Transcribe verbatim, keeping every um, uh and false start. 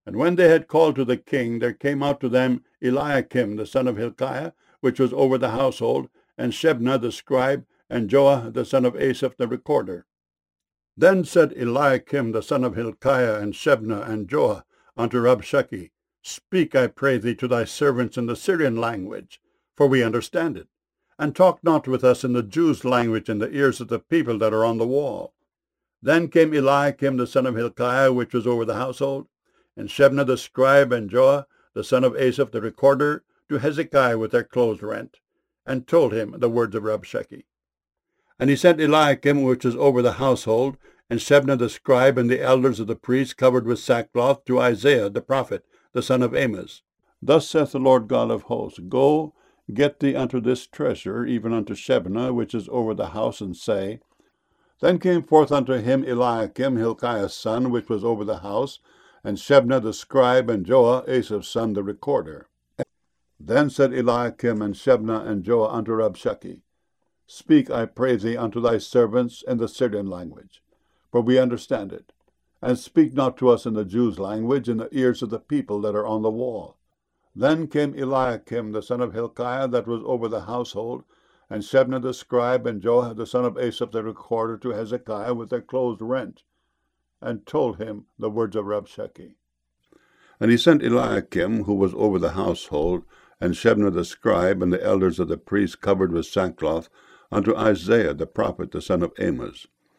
And when they had called to the king, there came out to them Eliakim the son of Hilkiah, which was over the household, and Shebna the scribe, and Joah the son of Asaph the recorder. Then said Eliakim the son of Hilkiah, and Shebna, and Joah unto Rabshakeh, Speak, I pray thee, to thy servants in the Syrian language, for we understand it, and talk not with us in the Jews' language in the ears of the people that are on the wall. Then came Eliakim the son of Hilkiah, which was over the household, and Shebna the scribe, and Joah the son of Asaph the recorder, to Hezekiah with their clothes rent, and told him the words of Rabshakeh. And he sent Eliakim, which was over the household, and Shebna the scribe, and the elders of the priests, covered with sackcloth, to Isaiah the prophet, the son of Amos. Thus saith the Lord God of hosts, Go, get thee unto this treasure, even unto Shebna, which is over the house, and say, Then came forth unto him Eliakim, Hilkiah's son, which was over the house, and Shebna the scribe, and Joah, Asaph's son, the recorder. Then said Eliakim, and Shebna, and Joah unto Rabshakeh, Speak, I pray thee, unto thy servants in the Syrian language, for we understand it, and speak not to us in the Jews' language in the ears of the people that are on the wall. Then came Eliakim the son of Hilkiah, that was over the household, and Shebna the scribe, and Joah the son of Asaph the recorder, to Hezekiah with their clothes rent, and told him the words of Rabshakeh. And he sent Eliakim, who was over the household, and Shebna the scribe, and the elders of the priests, covered with sackcloth, unto Isaiah the prophet, the son of Amos.